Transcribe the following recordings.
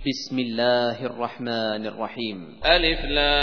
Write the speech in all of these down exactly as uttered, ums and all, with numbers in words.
بسم الله الرحمن الرحيم. ألف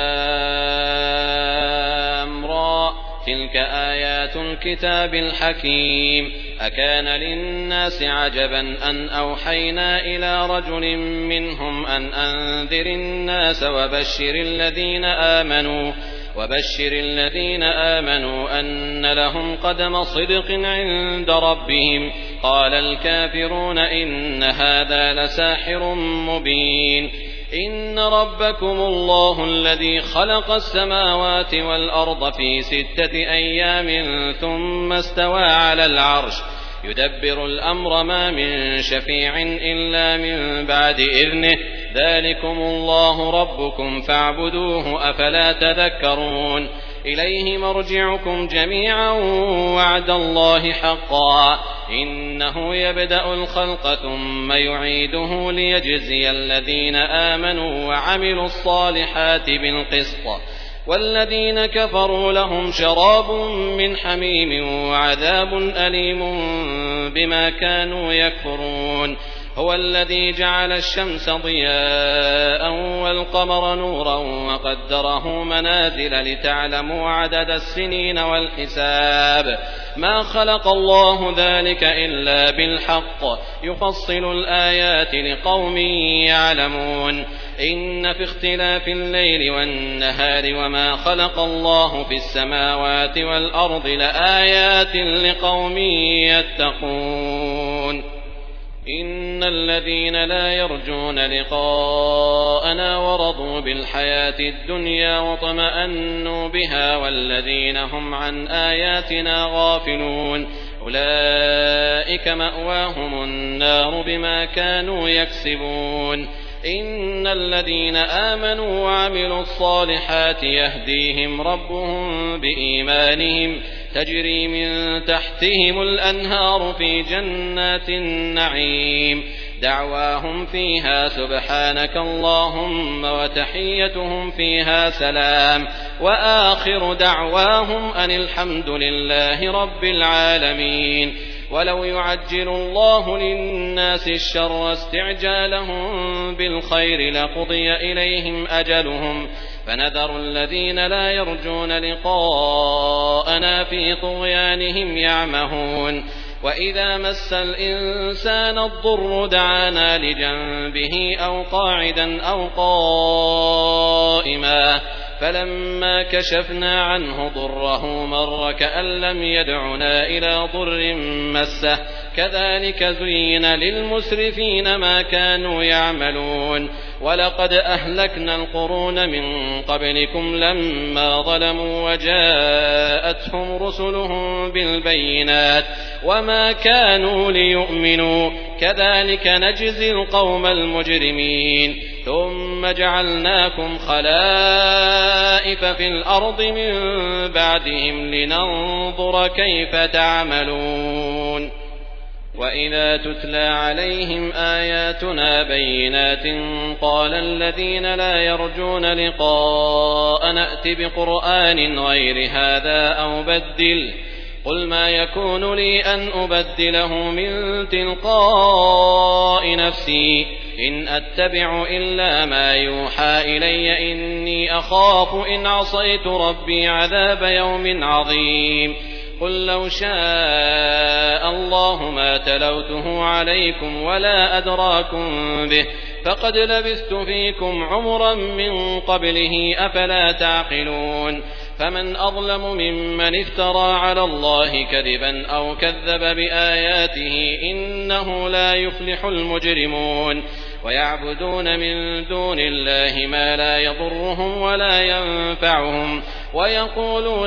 لام را تلك آيات الكتاب الحكيم. أكان للناس عجبا أن أوحينا إلى رجل منهم أن أنذر الناس وبشر الذين آمنوا وبشر الذين آمنوا أن لهم قدم صدق عند ربهم. قال الكافرون إن هذا لساحر مبين. إن ربكم الله الذي خلق السماوات والأرض في ستة أيام ثم استوى على العرش يدبر الأمر ما من شفيع إلا من بعد إذنه. ذلكم الله ربكم فاعبدوه أفلا تذكرون. إليه مرجعكم جميعا وعد الله حقا إنه يبدأ الخلق ثم يعيده ليجزي الذين آمنوا وعملوا الصالحات بالقسط والذين كفروا لهم شراب من حميم وعذاب أليم بما كانوا يكفرون. هو الذي جعل الشمس ضياء والقمر نورا وقدره منازل لتعلموا عدد السنين والحساب. ما خلق الله ذلك إلا بالحق يفصل الآيات لقوم يعلمون. إن في اختلاف الليل والنهار وما خلق الله في السماوات والأرض لآيات لقوم يتقون. إن الذين لا يرجون لقاءنا ورضوا بالحياة الدنيا وطمأنوا بها والذين هم عن آياتنا غافلون أولئك مأواهم النار بما كانوا يكسبون. إن الذين آمنوا وعملوا الصالحات يهديهم ربهم بإيمانهم تجري من تحتهم الأنهار في جنات النعيم. دعواهم فيها سبحانك اللهم وتحيتهم فيها سلام وآخر دعواهم أن الحمد لله رب العالمين. ولو يعجل الله للناس الشر استعجالهم بالخير لقضي إليهم أجلهم فنذر الذين لا يرجون لقاءنا في طغيانهم يعمهون. وإذا مس الإنسان الضر دعانا لجنبه أو قاعدا أو قائما فلما كشفنا عنه ضره مر كأن لم يدعنا إلى ضر مسه كذلك زين للمسرفين ما كانوا يعملون. ولقد أهلكنا القرون من قبلكم لما ظلموا وجاءتهم رسلهم بالبينات وما كانوا ليؤمنوا كذلك نجزي القوم المجرمين. ثم جعلناكم خلائف في الأرض من بعدهم لننظر كيف تعملون. وإذا تتلى عليهم آياتنا بينات قال الذين لا يرجون لقاء نأت بقرآن غير هذا أو بدل قل ما يكون لي أن أبدله من تلقاء نفسي إن أتبع إلا ما يوحى إلي إني أخاف إن عصيت ربي عذاب يوم عظيم. قل لو شاء الله ما تلوته عليكم ولا أدراكم به فقد لبثت فيكم عمرا من قبله أفلا تعقلون. فمن أظلم ممن افترى على الله كذبا أو كذب بآياته إنه لا يفلح المجرمون. ويعبدون من دون الله ما لا يضرهم ولا ينفعهم ويقولون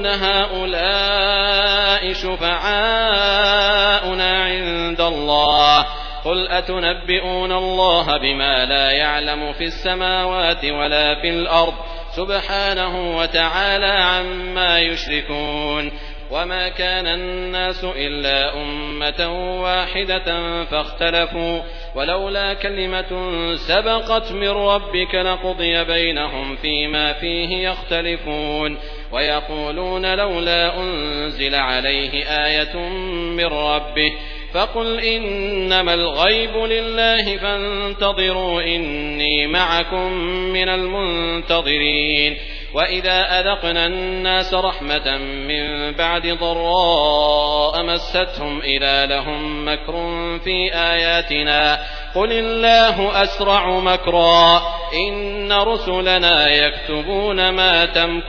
هؤلاء شفعاؤنا عند الله قل أتنبئون الله بما لا يعلم في السماوات ولا في الأرض سبحانه وتعالى عما يشركون. وما كان الناس إلا أمة واحدة فاختلفوا ولولا كلمة سبقت من ربك لقضي بينهم فيما فيه يختلفون. ويقولون لولا أنزل عليه آية من ربه فقل إنما الغيب لله فانتظروا إني معكم من المنتظرين. وإذا أذقنا الناس رحمة من بعد ضراء مستهم إذا لهم مكر في آياتنا قل الله أسرع مكرا إن رسلنا يكتبون ما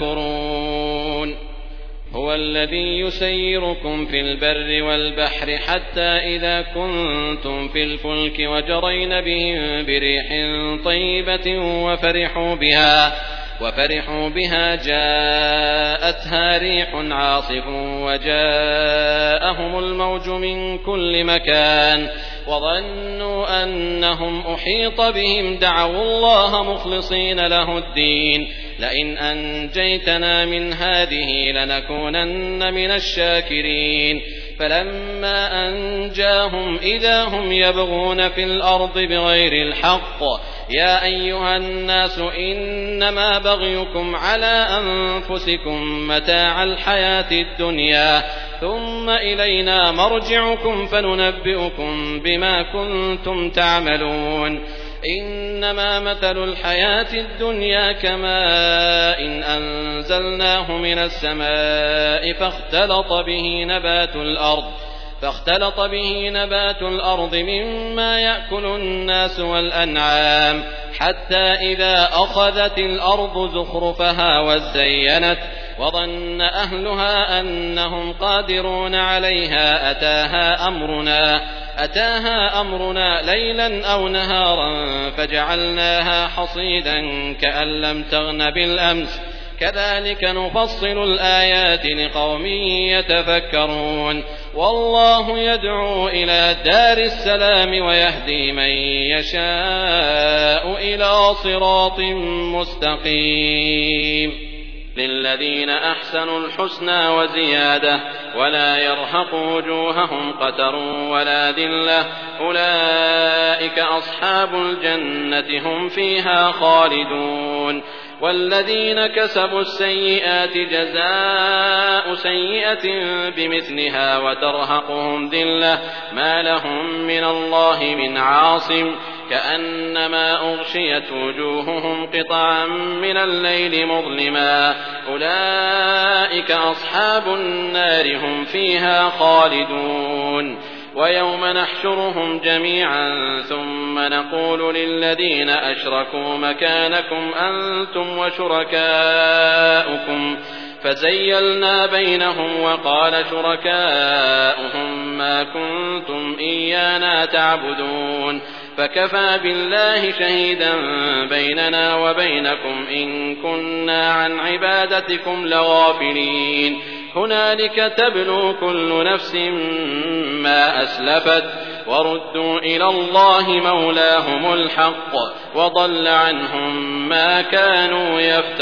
تمكرون. هو الذي يسيركم في البر والبحر حتى إذا كنتم في الفلك وجرين بهم بريح طيبة وفرحوا بها وفرحوا بها جاءتها ريح عاصف وجاءهم الموج من كل مكان وظنوا أنهم أحيط بهم دعوا الله مخلصين له الدين لئن أنجيتنا من هذه لنكونن من الشاكرين. فلما أنجاهم إذا هم يبغون في الأرض بغير الحق يا أيها الناس إنما بغيكم على أنفسكم متاع الحياة الدنيا ثم إلينا مرجعكم فننبئكم بما كنتم تعملون. إنما مثل الحياة الدنيا كماء إن أنزلناه من السماء فاختلط به نبات الأرض فاختلط به نبات الأرض مما يأكل الناس والأنعام حتى إذا أخذت الأرض زخرفها وزينت وظن أهلها أنهم قادرون عليها أتاها أمرنا أتاها أمرنا ليلا أو نهارا فجعلناها حصيدا كأن لم تغن بالأمس كذلك نفصل الآيات لقوم يتفكرون. والله يدعو إلى دار السلام ويهدي من يشاء إلى صراط مستقيم. للذين أحسنوا الحسنى وزيادة ولا يرهق وجوههم قتر ولا ذلة أولئك أصحاب الجنة هم فيها خالدون. والذين كسبوا السيئات جزاء سيئة بمثلها وترهقهم ذلة ما لهم من الله من عاصم كأنما أغشيت وجوههم قطعا من الليل مظلما أولئك أصحاب النار هم فيها خالدون. ويوم نحشرهم جميعا ثم نقول للذين أشركوا مكانكم أنتم وشركاؤكم فزيلنا بينهم وقال شركاؤهم ما كنتم إيانا تعبدون فكفى بالله شهيدا بيننا وبينكم إن كنا عن عبادتكم لغافلين. هنالك تبلو كل نفس ما أسلفت وردوا إلى الله مولاهم الحق وضل عنهم ما كانوا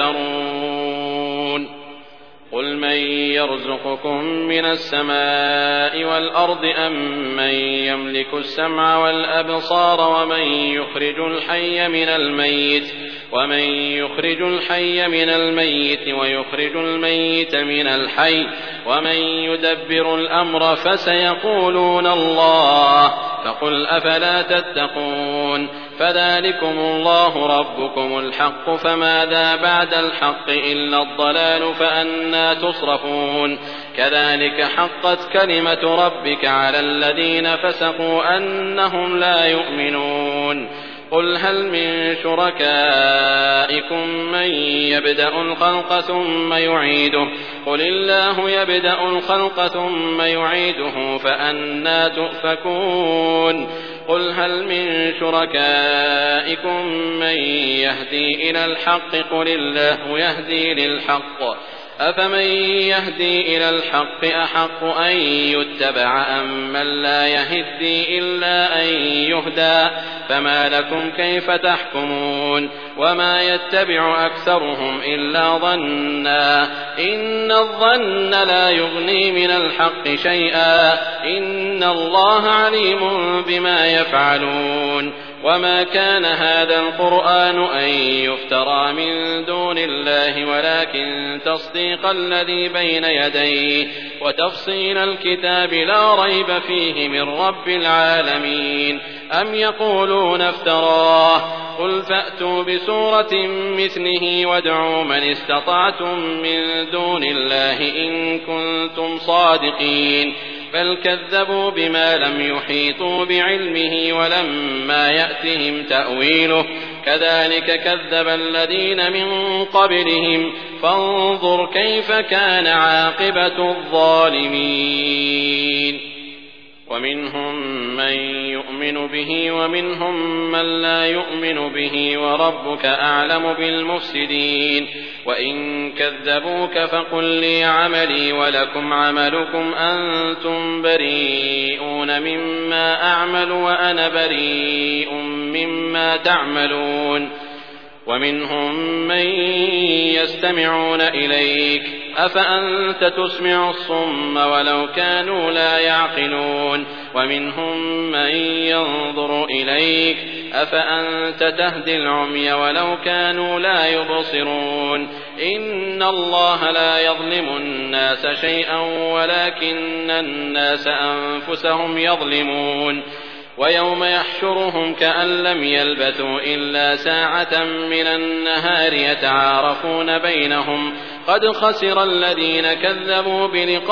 يفترون. قل من يرزقكم من السماء والأرض أم من يملك السمع والأبصار ومن يخرج الحي من الميت ومن يخرج الحي من الميت ويخرج الميت من الحي ومن يدبر الأمر فسيقولون الله فقل أفلا تتقون. فذلكم الله ربكم الحق فماذا بعد الحق إلا الضلال فأنى تصرفون. كذلك حقت كلمة ربك على الذين فسقوا أنهم لا يؤمنون. قل هل من شركائكم من يبدأ الخلق ثم يعيده قل الله يبدأ الخلق ثم يعيده فأنى تؤفكون. قل هل من شركائكم من يهدي إلى الحق قل الله يهدي للحق أفمن يهدي إلى الحق أحق أن يتبع أم من لا يهدي إلا أن يهدى فما لكم كيف تحكمون. وما يتبع أكثرهم إلا ظنا إن الظن لا يغني من الحق شيئا إن الله عليم بما يفعلون. وما كان هذا القرآن أن يفترى من دون الله ولكن تصديق الذي بين يديه وتفصيل الكتاب لا ريب فيه من رب العالمين. أم يقولون افتراه قل فأتوا بسورة مثله وادعوا من استطعتم من دون الله إن كنتم صادقين. بل كذبوا بما لم يحيطوا بعلمه ولما يأتهم تأويله كذلك كذب الذين من قبلهم فانظر كيف كان عاقبة الظالمين. ومنهم من يؤمن به ومنهم من لا يؤمن به وربك أعلم بالمفسدين. وإن كذبوك فقل لي عملي ولكم عملكم أنتم بريئون مما أعمل وأنا بريء مما تعملون. ومنهم من يستمعون إليك أفأنت تسمع الصم ولو كانوا لا يعقلون. ومنهم من ينظر إليك أفأنت تهدي العمي ولو كانوا لا يبصرون. إن الله لا يظلم الناس شيئا ولكن الناس أنفسهم يظلمون. ويوم يحشرهم كأن لم يلبثوا إلا ساعة من النهار يتعارفون بينهم قد خسر الذين كذبوا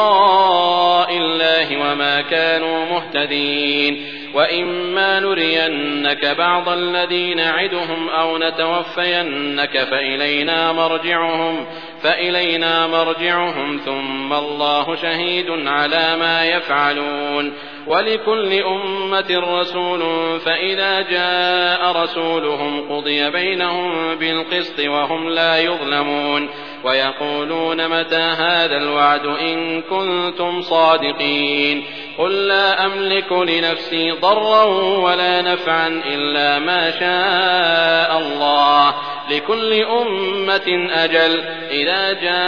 بلقاء الله وما كانوا مهتدين. وإما نرينك بعض الذي نعدهم أو نتوفينك فإلينا مرجعهم فإلينا مرجعهم ثم الله شهيد على ما يفعلون. ولكل أمة رسول فإذا جاء رسولهم قضي بينهم بالقسط وهم لا يظلمون. ويقولون متى هذا الوعد إن كنتم صادقين. قل لا أملك لنفسي ضرا ولا نفعا إلا ما شاء الله لكل أمة أجل إذا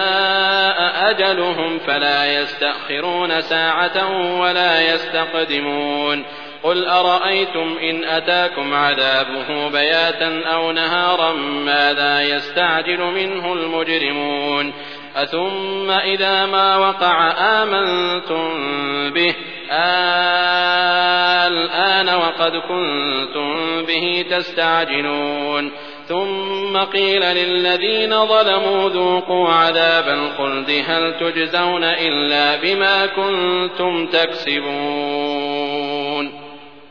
جاء أجلهم فلا يستأخرون ساعة ولا يستقدمون. قل أرأيتم إن أتاكم عذابه بياتا أو نهارا ماذا يستعجل منه المجرمون. أثم إذا ما وقع آمنتم به الآن وقد كنتم به تستعجلون. ثم قيل للذين ظلموا ذوقوا عذاب الخلد هل تجزون إلا بما كنتم تكسبون.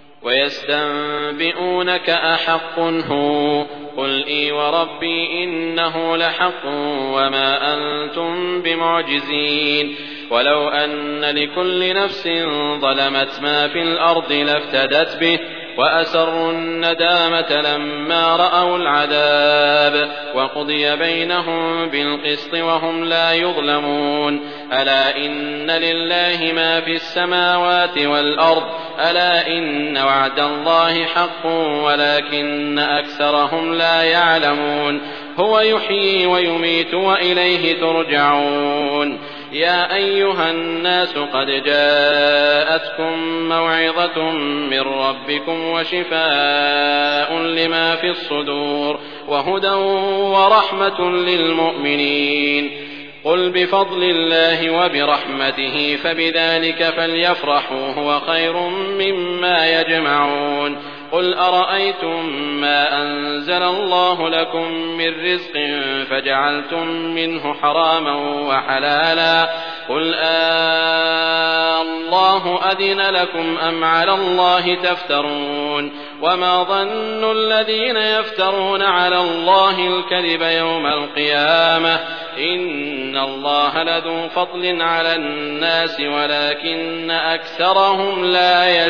ويستنبئونك أحق هو قل إي وربي إنه لحق وما أنتم بمعجزين. ولو أن لكل نفس ظلمت ما في الأرض لافتدت به وأسروا الندامة لما رأوا العذاب وقضي بينهم بالقسط وهم لا يظلمون. ألا إن لله ما في السماوات والأرض ألا إن وعد الله حق ولكن أكثرهم لا يعلمون. هو يحيي ويميت وإليه ترجعون. يا أيها الناس قد جاءتكم موعظة من ربكم وشفاء لما في الصدور وهدى ورحمة للمؤمنين. قل بفضل الله وبرحمته فبذلك فليفرحوا هو خير مما يجمعون. قل أرأيتم ما أنزل الله لكم من رزق فجعلتم منه حراما وحلالا قل آه الله أذن لكم أم على الله تفترون. وما ظن الذين يفترون على الله الكذب يوم القيامة إن الله لذو فضل على الناس ولكن أكثرهم لا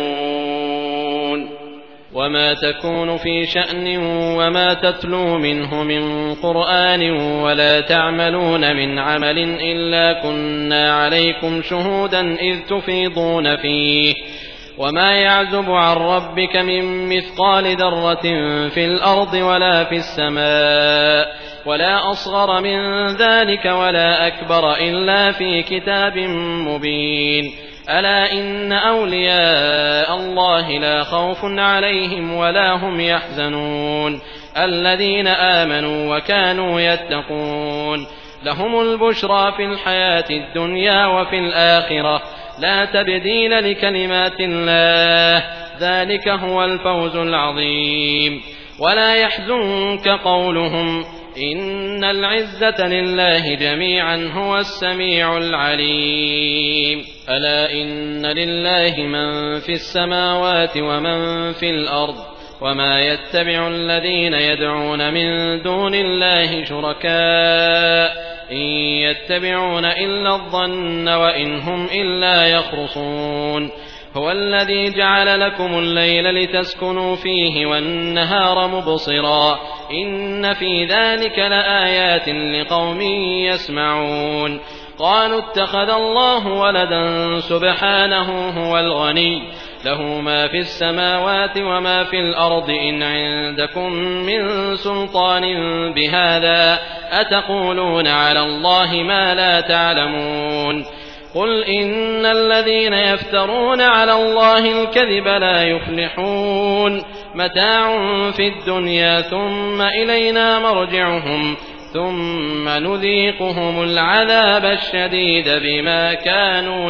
يشكرون. وما تكون في شأن وما تتلو منه من قرآن ولا تعملون من عمل إلا كنا عليكم شهودا إذ تفيضون فيه وما يعزب عن ربك من مثقال ذرة في الأرض ولا في السماء ولا أصغر من ذلك ولا أكبر إلا في كتاب مبين. ألا إن أولياء الله لا خوف عليهم ولا هم يحزنون الذين آمنوا وكانوا يتقون لهم البشرى في الحياة الدنيا وفي الآخرة لا تبديل لكلمات الله ذلك هو الفوز العظيم ولا يحزنك قولهم إن العزة لله جميعا هو السميع العليم ألا إن لله من في السماوات ومن في الأرض وما يتبع الذين يدعون من دون الله شركاء إن يتبعون إلا الظن وإن هم إلا يخرصون هو الذي جعل لكم الليل لتسكنوا فيه والنهار مبصرا إن في ذلك لآيات لقوم يسمعون قالوا اتخذ الله ولدا سبحانه هو الغني له ما في السماوات وما في الأرض إن عندكم من سلطان بهذا أتقولون على الله ما لا تعلمون قل إن الذين يفترون على الله الكذب لا يفلحون متاع في الدنيا ثم إلينا مرجعهم ثم نذيقهم العذاب الشديد بما كانوا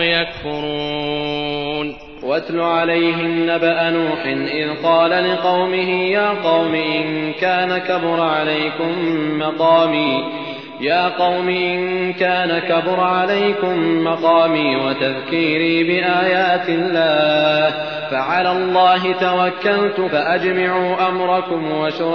يكفرون واتل عليهم نبأ نوح إذ قال لقومه يا قوم إن كان كبر عليكم مقامي يا قوم إن كان كبر عليكم مقامي وتذكيري بآيات الله فعلى الله توكلت فأجمعوا أمركم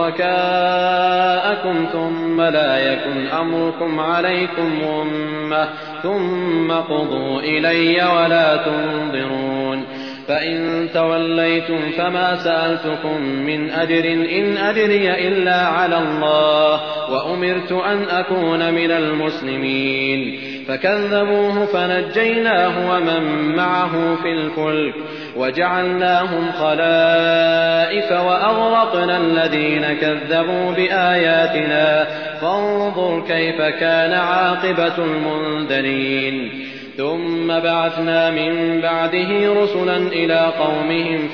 وشركاءكم ثم لا يكن أمركم عليكم غمة ثم قضوا إلي ولا تنظرون فإن توليتم فما سألتكم من أجر إن أجري إلا على الله وأمرت أن أكون من المسلمين فكذبوه فنجيناه ومن معه في الفلك وجعلناهم خلائف وأغرقنا الذين كذبوا بآياتنا فانظر كيف كان عاقبة المنذرين ثم بعثنا من بعده رسلا إلى قومهم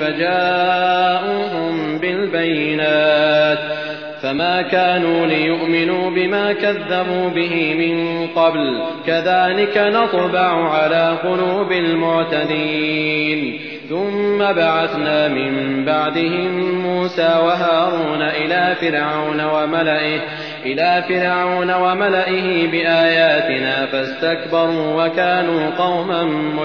فجاءوهم بالبينات فما كانوا ليؤمنوا بما كذبوا به من قبل كذلك نطبع على قلوب المعتدين ثم بعثنا من بعدهم موسى وهارون إلى فرعون وملئه إلى فرعون وملئه بآياتنا فاستكبروا وكانوا قوما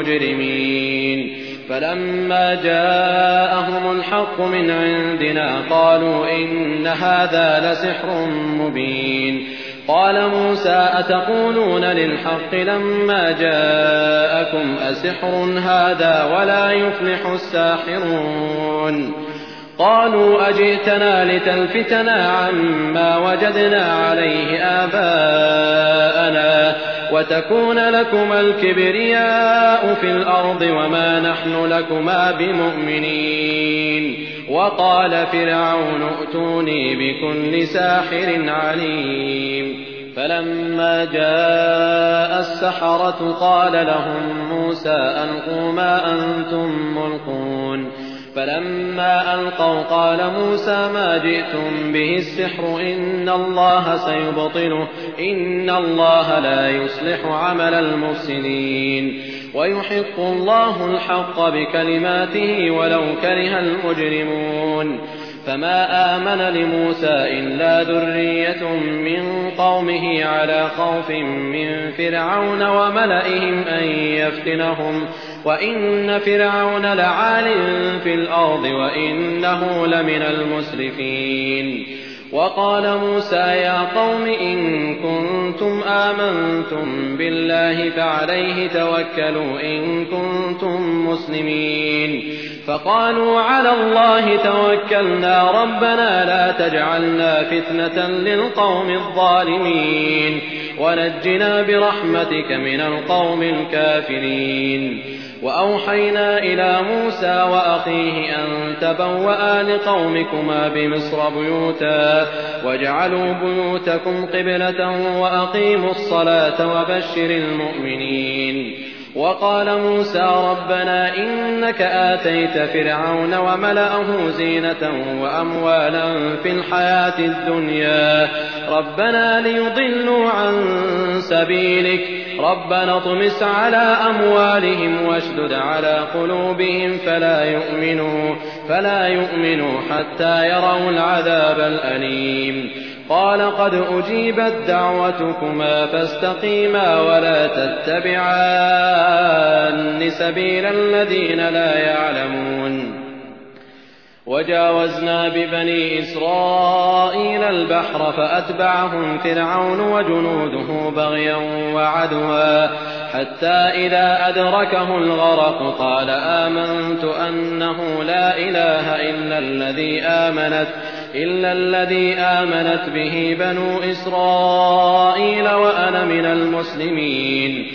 مجرمين فلما جاءهم الحق من عندنا قالوا إن هذا لسحر مبين قال موسى أتقولون للحق لما جاءكم أسحر هذا ولا يفلح الساحرون قالوا أجئتنا لتلفتنا عما وجدنا عليه آباءنا وتكون لكما الكبرياء في الأرض وما نحن لكما بمؤمنين وقال فرعون ائتوني بكل ساحر عليم فلما جاء السحرة قال لهم موسى ألقوا ما أنتم ملقون فلما ألقوا قال موسى ما جئتم به السحر إن الله سيبطله إن الله لا يصلح عمل المفسدين ويحق الله الحق بكلماته ولو كره المجرمون فما آمن لموسى إلا ذرية من قومه على خوف من فرعون وملئهم أن يفتنهم وإن فرعون لعال في الأرض وإنه لمن المسرفين وقال موسى يا قوم إن كنتم آمنتم بالله فعليه توكلوا إن كنتم مسلمين فقالوا على الله توكلنا ربنا لا تجعلنا فتنة للقوم الظالمين ونجنا برحمتك من القوم الكافرين وأوحينا إلى موسى وأخيه أن تبوأ لقومكما بمصر بيوتا واجعلوا بيوتكم قبلة وأقيموا الصلاة وبشر المؤمنين وقال موسى ربنا إنك آتيت فرعون وملأه زينة وأموالا في الحياة الدنيا ربنا ليضلوا عن سبيلك ربنا اطمس على أموالهم واشدد على قلوبهم فلا يؤمنوا, فلا يؤمنوا حتى يروا العذاب الأليم قال قد أجيبت دعوتكما فاستقيما ولا تتبعان سبيل الذين لا يعلمون وجاوزنا ببني إسرائيل البحر فأتبعهم فرعون وجنوده بغيا وعدوا حتى إذا أدركه الغرق قال آمنت أنه لا إله إلا الذي آمنت إلا الذي آمنت به بنو إسرائيل وأنا من المسلمين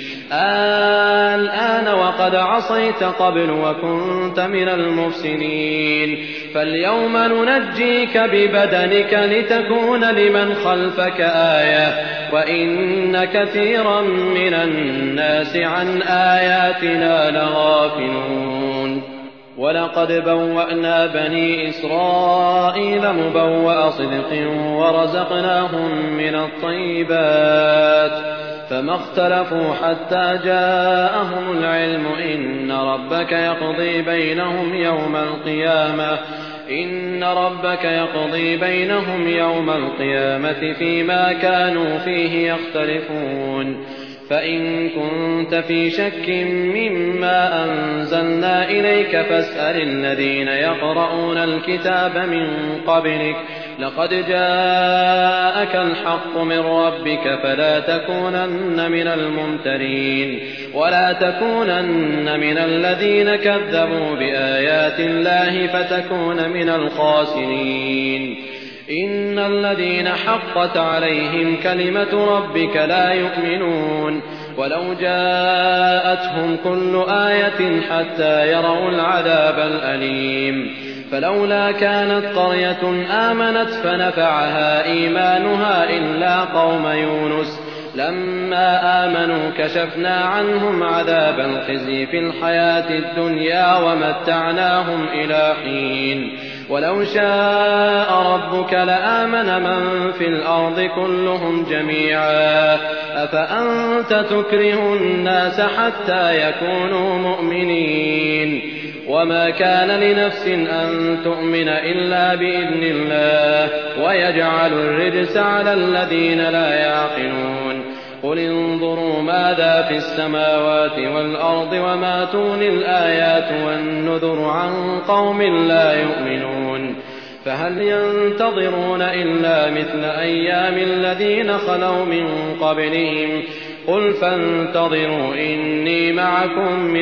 الآن وقد عصيت قبل وكنت من المفسدين فاليوم ننجيك ببدنك لتكون لمن خلفك آية وإن كثيرا من الناس عن آياتنا لغافلون ولقد بوأنا بني إسرائيل مبوأ صدق ورزقناهم من الطيبات فما اختلفوا حتى جاءهم العلم إن ربك يقضي بينهم يوم القيامة إن ربك يقضي بينهم يوم القيامة فيما كانوا فيه يختلفون فإن كنت في شك مما أنزلنا إليك فاسأل الذين يقرؤون الكتاب من قبلك لقد جاءك الحق من ربك فلا تكونن من الممترين ولا تكونن من الذين كذبوا بآيات الله فتكون من الخاسرين إن الذين حقت عليهم كلمة ربك لا يؤمنون ولو جاءتهم كل آية حتى يروا العذاب الأليم فلولا كانت قرية آمنت فنفعها إيمانها إلا قوم يونس لما آمنوا كشفنا عنهم عذاب الخزي في الحياة الدنيا ومتعناهم إلى حين ولو شاء ربك لآمن من في الأرض كلهم جميعا أفأنت تكره الناس حتى يكونوا مؤمنين وما كان لنفس أن تؤمن إلا بإذن الله ويجعل الرجس على الذين لا يعقلون قل انظروا ماذا في السماوات والأرض وما تغني الآيات والنذر عن قوم لا يؤمنون فهل ينتظرون إلا مثل أيام الذين خلوا من قبلهم قل فانتظروا إني معكم من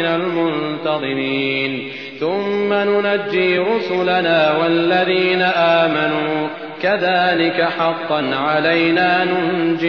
المنتظرين ثم ننجي رسلنا والذين آمنوا كذلك حقا علينا ننجي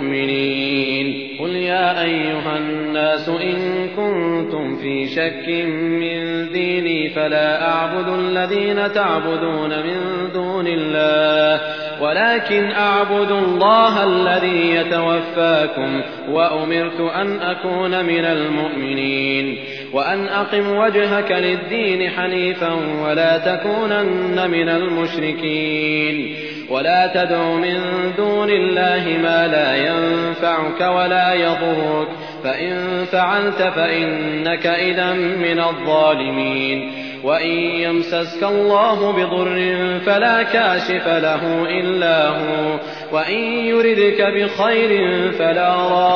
المؤمنين قل يا أيها الناس إن كنتم في شك من ديني فلا أعبد الذين تعبدون من دون الله ولكن أعبد الله الذي يتوفاكم وأمرت أن أكون من المؤمنين وأن أقم وجهك للدين حنيفا ولا تكونن من المشركين ولا تدع من دون الله ما لا ينفعك ولا يضرك فإن فعلت فإنك إذا من الظالمين وإن يمسسك الله بضر فلا كاشف له إلا هو وإن يردك بخير فلا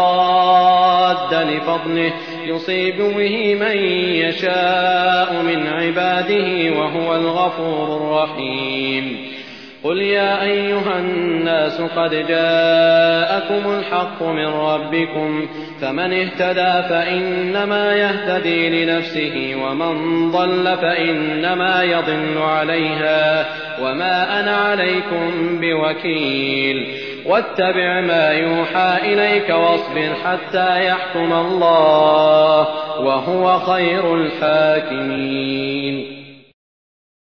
راد لفضله يصيب به من يشاء من عباده وهو الغفور الرحيم قل يا أيها الناس قد جاءكم الحق من ربكم فمن اهتدى فإنما يهتدي لنفسه ومن ضل فإنما يضل عليها وما أنا عليكم بوكيل واتبع ما يوحى إليك واصبر حتى يحكم الله وهو خير الحاكمين